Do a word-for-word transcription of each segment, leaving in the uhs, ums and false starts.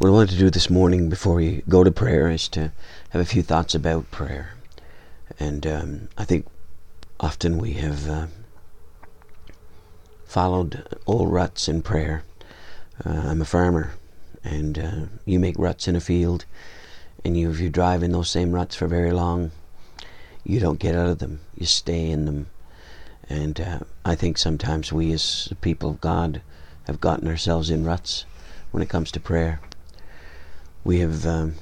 What I want to do this morning before we go to prayer is to have a few thoughts about prayer. And um, I think often we have uh, followed old ruts in prayer. Uh, I'm a farmer, and uh, you make ruts in a field, and you, if you drive in those same ruts for very long, you don't get out of them. You stay in them. And uh, I think sometimes we as the people of God have gotten ourselves in ruts when it comes to prayer. We have um,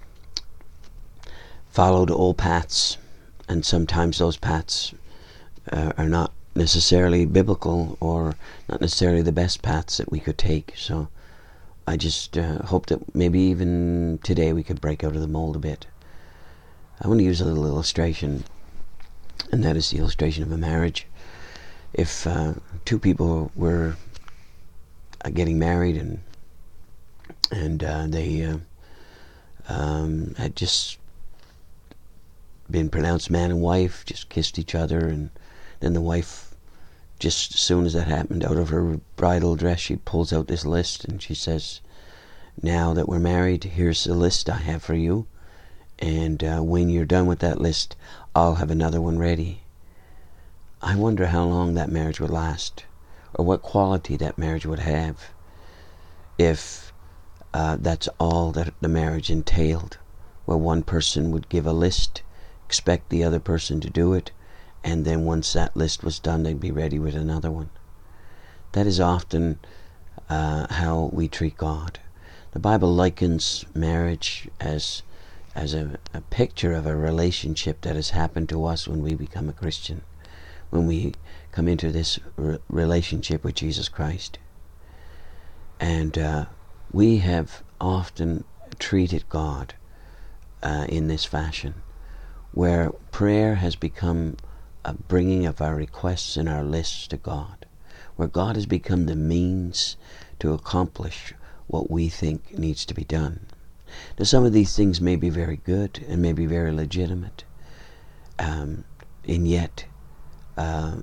followed old paths, and sometimes those paths uh, are not necessarily biblical or not necessarily the best paths that we could take. So I just uh, hope that maybe even today we could break out of the mold a bit. I want to use a little illustration, and that is the illustration of a marriage. If uh, two people were uh, getting married and and uh, they uh, um, had just been pronounced man and wife, just kissed each other, and then the wife, just as soon as that happened, out of her bridal dress, she pulls out this list and she says, "Now that we're married, here's the list I have for you, and uh, when you're done with that list, I'll have another one ready." I wonder how long that marriage would last, or what quality that marriage would have if uh, that's all that the marriage entailed, where one person would give a list, expect the other person to do it, and then once that list was done, they'd be ready with another one. That is often uh, how we treat God. The Bible likens marriage as as a, a picture of a relationship that has happened to us when we become a Christian, when we come into this re- relationship with Jesus Christ. And uh, we have often treated God uh, in this fashion, where prayer has become a bringing of our requests and our lists to God, where God has become the means to accomplish what we think needs to be done. Now, some of these things may be very good and may be very legitimate, um, and yet uh,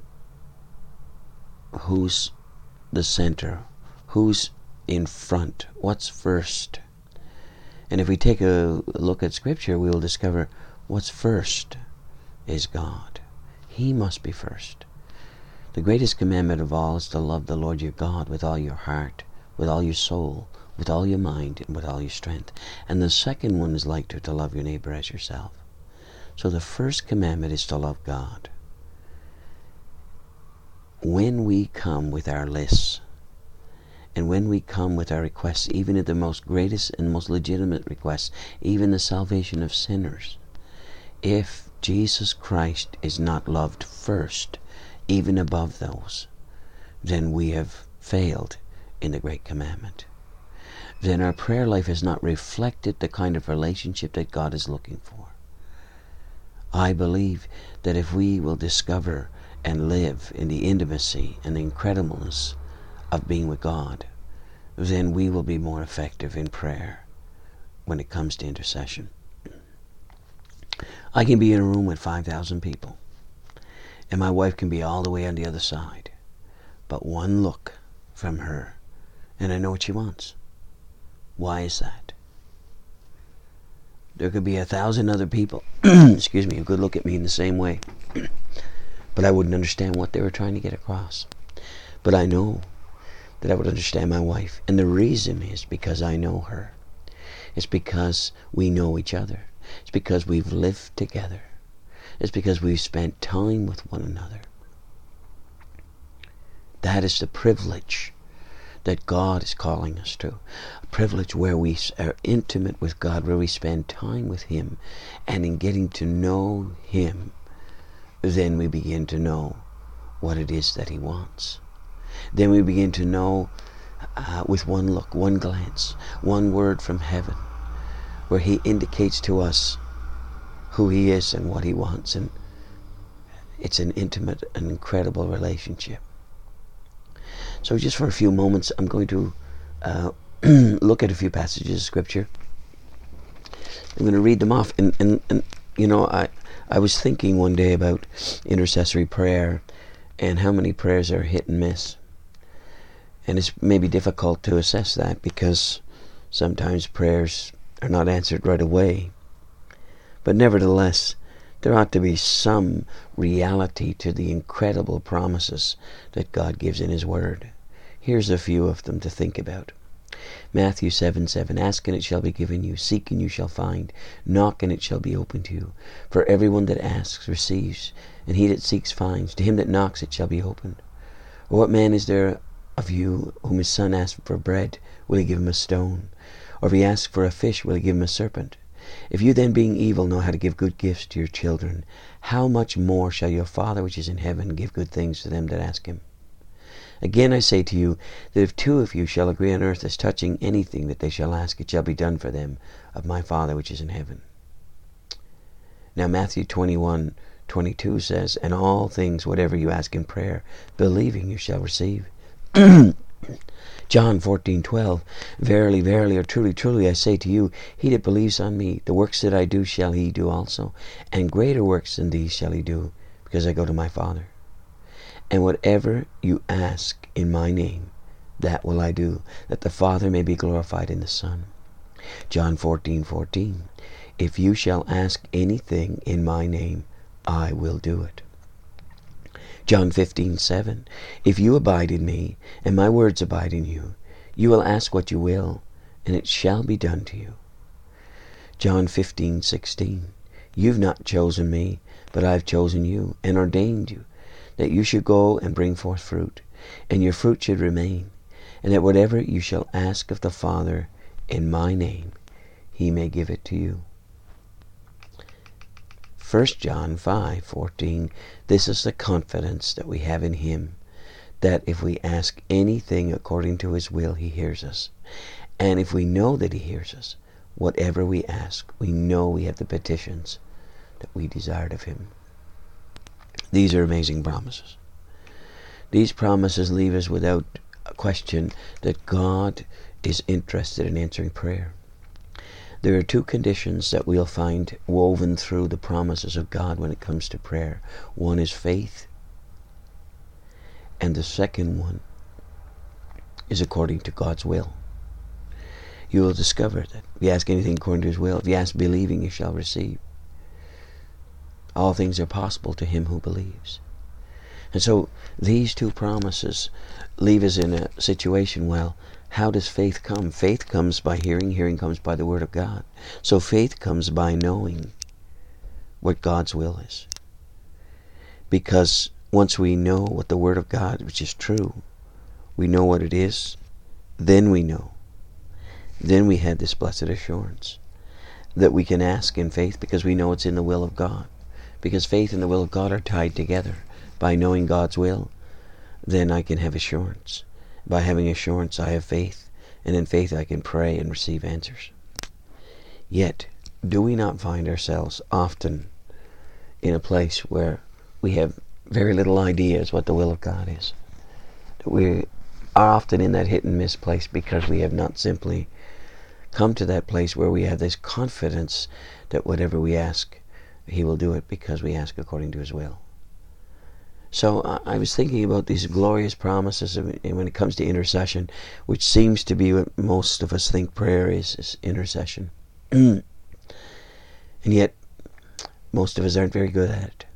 who's the center? Who's in front? What's first? And if we take a look at Scripture, we will discover what's first is God. He must be first. The greatest commandment of all is to love the Lord your God with all your heart, with all your soul, with all your mind, and with all your strength. And the second one is like to, to love your neighbor as yourself. So the first commandment is to love God. When we come with our lists, and when we come with our requests, even at the most greatest and most legitimate requests, even the salvation of sinners, if Jesus Christ is not loved first, even above those, then we have failed in the great commandment. Then our prayer life has not reflected the kind of relationship that God is looking for. I believe that if we will discover and live in the intimacy and the incredibleness of being with God, then we will be more effective in prayer when it comes to intercession. I can be in a room with five thousand people, and my wife can be all the way on the other side, but one look from her, and I know what she wants. Why is that? There could be a thousand other people, excuse me, who could look at me in the same way, but I wouldn't understand what they were trying to get across. But I know that I would understand my wife, and the reason is because I know her. It's because we know each other. It's because we've lived together. It's because we've spent time with one another. That is the privilege that God is calling us to. A privilege where we are intimate with God, where we spend time with Him, and in getting to know Him, then we begin to know what it is that He wants. Then we begin to know uh, with one look, one glance, one word from heaven, where He indicates to us who He is and what He wants. And it's an intimate and incredible relationship. So just for a few moments, I'm going to uh, look at a few passages of Scripture. I'm going to read them off. And, and, and you know, I, I was thinking one day about intercessory prayer and how many prayers are hit and miss. And it's maybe difficult to assess that because Sometimes prayers are not answered right away. But nevertheless, there ought to be some reality to the incredible promises that God gives in His Word. Here's a few of them to think about. Matthew seven seven, ask and it shall be given you, seek and you shall find, knock and it shall be opened to you. For everyone that asks receives, and he that seeks finds, to him that knocks it shall be opened. Or what man is there of you whom his son asks for bread, will he give him a stone? Or if he asks for a fish, will he give him a serpent? If you then, being evil, know how to give good gifts to your children, how much more shall your Father which is in heaven give good things to them that ask Him? Again I say to you, that if two of you shall agree on earth as touching anything that they shall ask, it shall be done for them of my Father which is in heaven. Now Matthew twenty-one twenty-two says, and all things whatever you ask in prayer, believing you shall receive. John fourteen twelve, verily, verily, or truly, truly, I say to you, he that believes on me, the works that I do shall he do also, and greater works than these shall he do, because I go to my Father. And whatever you ask in my name, that will I do, that the Father may be glorified in the Son. John fourteen fourteen, if you shall ask anything in my name, I will do it. John fifteen seven, if you abide in me, and my words abide in you, you will ask what you will, and it shall be done to you. John fifteen sixteen, you've not chosen me, but I've chosen you, and ordained you, that you should go and bring forth fruit, and your fruit should remain, and that whatever you shall ask of the Father in my name, he may give it to you. First John five fourteen, this is the confidence that we have in him, that if we ask anything according to his will, he hears us. And if we know that he hears us, whatever we ask, we know we have the petitions that we desired of him. These are amazing promises. These promises leave us without a question that God is interested in answering prayer. There are two conditions that we'll find woven through the promises of God when it comes to prayer. One is faith, and the second one is according to God's will. You will discover that if you ask anything according to his will, if you ask believing, you shall receive. All things are possible to him who believes. And so these two promises leave us in a situation, well, how does faith come? Faith comes by hearing, hearing comes by the Word of God. So faith comes by knowing what God's will is. Because once we know what the Word of God, which is true, we know what it is, then we know. Then we have this blessed assurance that we can ask in faith because we know it's in the will of God. Because faith and the will of God are tied together. By knowing God's will, then I can have assurance. By having assurance, I have faith, and in faith I can pray and receive answers. Yet, do we not find ourselves often in a place where we have very little ideas what the will of God is? We are often in that hit and miss place because we have not simply come to that place where we have this confidence that whatever we ask, he will do it because we ask according to his will. So uh, I was thinking about these glorious promises of, and when it comes to intercession, which seems to be what most of us think prayer is, is intercession. And yet, most of us aren't very good at it.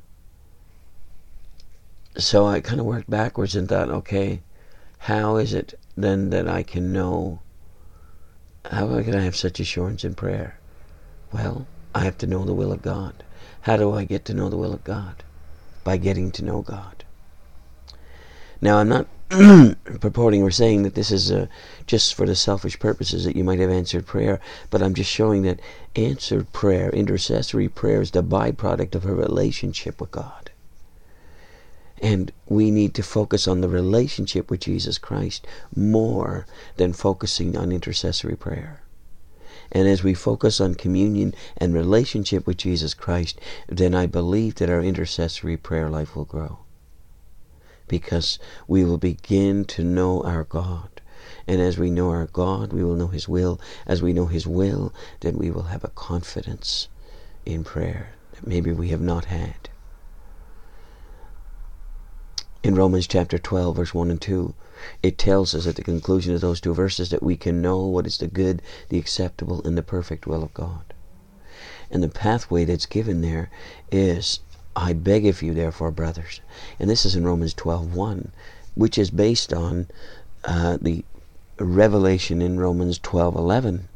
So I kind of worked backwards and thought, okay, how is it then that I can know, how can I have such assurance in prayer? Well, I have to know the will of God. How do I get to know the will of God? By getting to know God. Now, I'm not purporting or saying that this is uh, just for the selfish purposes that you might have answered prayer, but I'm just showing that answered prayer, intercessory prayer, is the byproduct of a relationship with God. And we need to focus on the relationship with Jesus Christ more than focusing on intercessory prayer. And as we focus on communion and relationship with Jesus Christ, then I believe that our intercessory prayer life will grow. Because we will begin to know our God. And as we know our God, we will know his will. As we know his will, then we will have a confidence in prayer that maybe we have not had. In Romans chapter twelve, verse one and two, it tells us at the conclusion of those two verses that we can know what is the good, the acceptable, and the perfect will of God. And the pathway that's given there is, I beg of you, therefore, brothers. And this is in Romans twelve one, which is based on uh, the revelation in Romans twelve eleven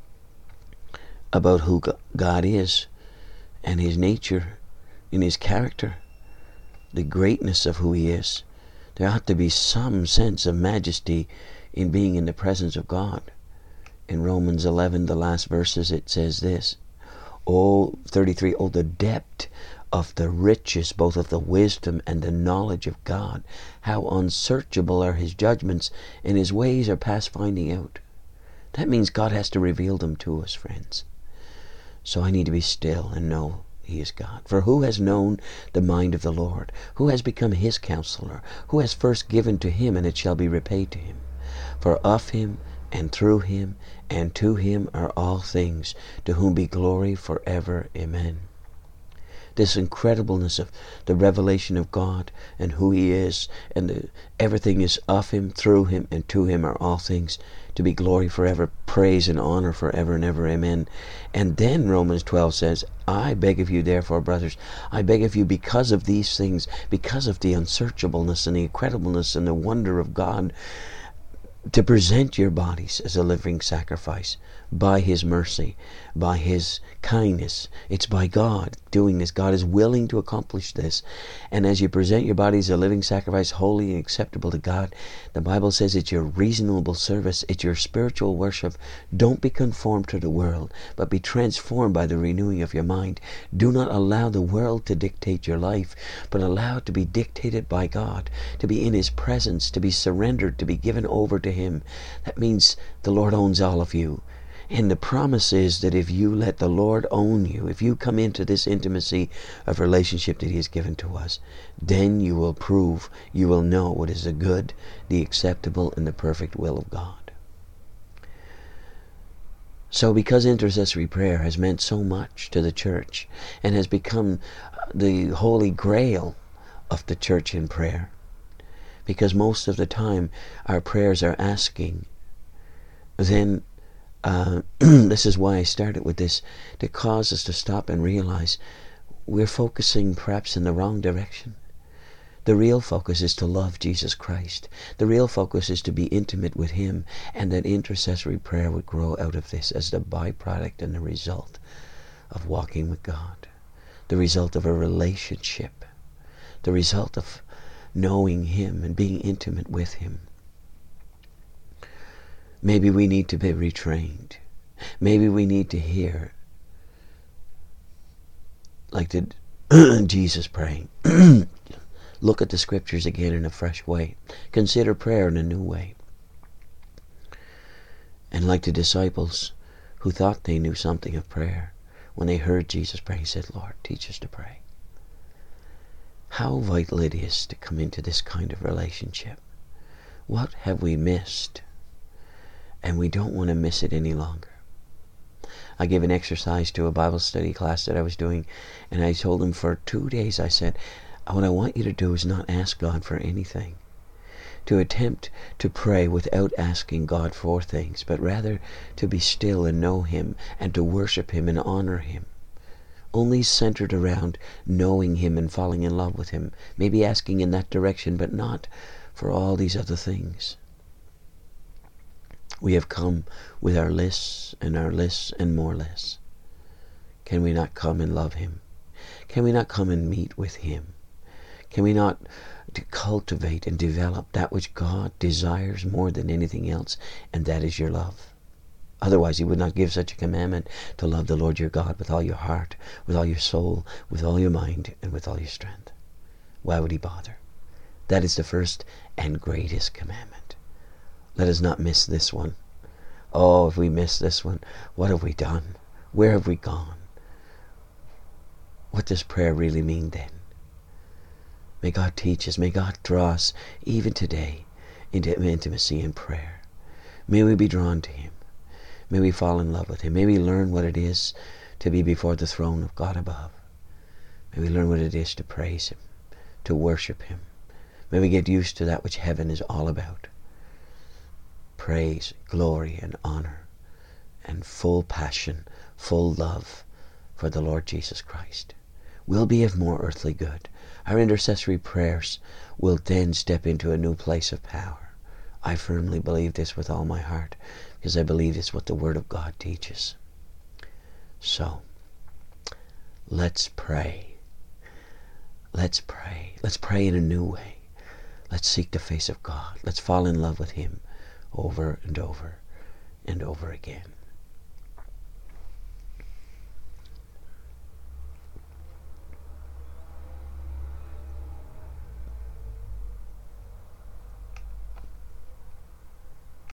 about who God is and His nature and His character, the greatness of who He is. There ought to be some sense of majesty in being in the presence of God. In Romans eleven, the last verses, it says this, Oh, thirty-three, oh, the depth of the riches, both of the wisdom and the knowledge of God. How unsearchable are His judgments, and His ways are past finding out. That means God has to reveal them to us, friends. So I need to be still and know He is God. For who has known the mind of the Lord? Who has become His counselor? Who has first given to Him, and it shall be repaid to Him? For of Him, and through Him, and to Him are all things, to whom be glory forever. Amen. This incredibleness of the revelation of God and who He is, and the, everything is of Him, through Him, and to Him are all things, to be glory forever, praise and honor forever and ever. Amen. And then Romans twelve says, I beg of you, therefore, brothers, I beg of you because of these things, because of the unsearchableness and the incredibleness and the wonder of God, to present your bodies as a living sacrifice by His mercy, by His kindness. It's by God doing this. God is willing to accomplish this. And as you present your bodies as a living sacrifice, holy and acceptable to God, the Bible says it's your reasonable service. It's your spiritual worship. Don't be conformed to the world, but be transformed by the renewing of your mind. Do not allow the world to dictate your life, but allow it to be dictated by God, to be in His presence, to be surrendered, to be given over to Him. That means the Lord owns all of you. And the promise is that if you let the Lord own you, if you come into this intimacy of relationship that He has given to us, then you will prove, you will know what is the good, the acceptable, and the perfect will of God. So because intercessory prayer has meant so much to the church and has become the holy grail of the church in prayer, because most of the time our prayers are asking, then Uh, this is why I started with this, to cause us to stop and realize we're focusing perhaps in the wrong direction. The real focus is to love Jesus Christ. The real focus is to be intimate with Him, and that intercessory prayer would grow out of this as the byproduct and the result of walking with God, the result of a relationship, the result of knowing Him and being intimate with Him. Maybe we need to be retrained. Maybe we need to hear, like the Jesus praying. Look at the Scriptures again in a fresh way. Consider prayer in a new way. And like the disciples who thought they knew something of prayer, when they heard Jesus pray, He said, Lord, teach us to pray. How vital it is to come into this kind of relationship. What have we missed? And we don't want to miss it any longer. I gave an exercise to a Bible study class that I was doing, and I told them for two days, I said, what I want you to do is not ask God for anything. To attempt to pray without asking God for things, but rather to be still and know Him, and to worship Him and honor Him. Only centered around knowing Him and falling in love with Him. Maybe asking in that direction, but not for all these other things. We have come with our lists and our lists and more lists. Can we not come and love Him? Can we not come and meet with Him? Can we not cultivate and develop that which God desires more than anything else, and that is your love? Otherwise He would not give such a commandment to love the Lord your God with all your heart, with all your soul, with all your mind, and with all your strength. Why would He bother? That is the first and greatest commandment. Let us not miss this one. Oh, if we miss this one, what have we done? Where have we gone? What does prayer really mean then? May God teach us. May God draw us, even today, into intimacy in prayer. May we be drawn to Him. May we fall in love with Him. May we learn what it is to be before the throne of God above. May we learn what it is to praise Him, to worship Him. May we get used to that which heaven is all about. praise, glory, and honor, and full passion, full love for the Lord Jesus Christ. We'll be of more earthly good. Our intercessory prayers will then step into a new place of power. I firmly believe this with all my heart, because I believe it's what the Word of God teaches. So, let's pray. Let's pray. Let's pray in a new way. Let's seek the face of God. Let's fall in love with Him over and over and over again.